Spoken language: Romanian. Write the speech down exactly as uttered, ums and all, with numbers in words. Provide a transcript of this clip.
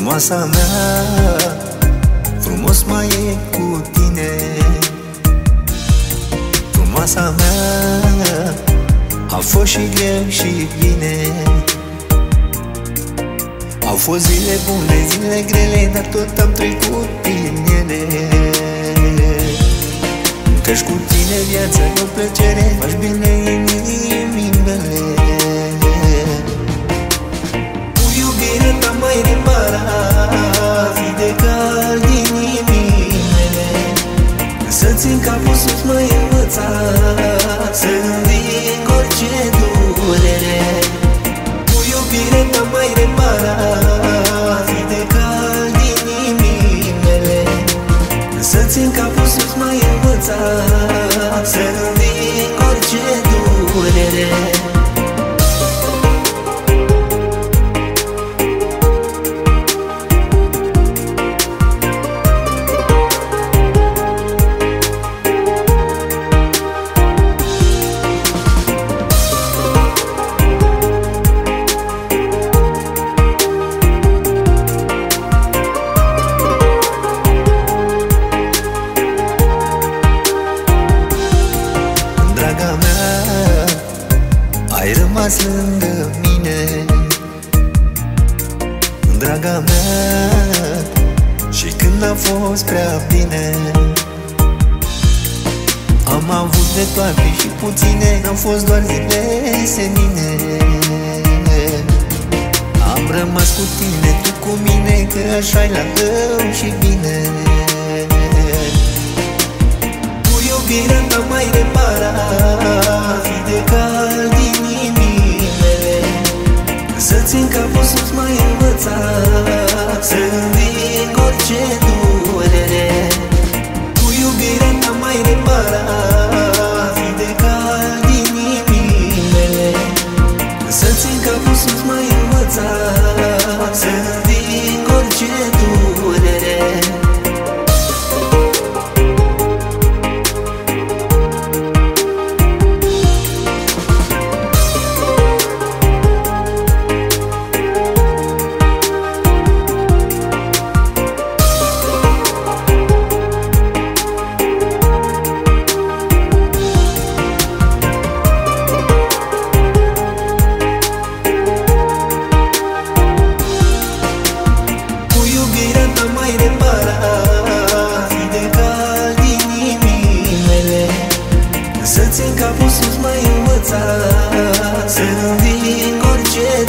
Frumoasa mea, frumos mai e cu tine. Frumoasa mea, a fost și greu și bine. Au fost zile bune, zile grele, dar tot am trecut prin ele. Că-și cu tine viața e o plăcere, faci bine inimii mele. Cu iubirea ta mai repara zi de cald inimii mele. Să țin capul sus mai învăța să înving orice durere. Cu iubirea ta mai repara zi de cald inimii mele. Să țin capul sus mai învăța să înving orice durere. Draga mea, ai rămas lângă mine. Draga mea, și când a fost prea bine. Am avut de toate și puține, n-au fost doar zile senine. Am rămas cu tine, tu cu mine, că așa-i la rău și bine. Iubirea ta mai repara zi de cald inimii mele. Să țin capul sus mai învăța să înving orice durere. Cu iubirea ta mai repara zi de cald inimii mele. Să țin capul sus mai învăța să înving orice durere. Să țin capul sus mai învăța să înving orice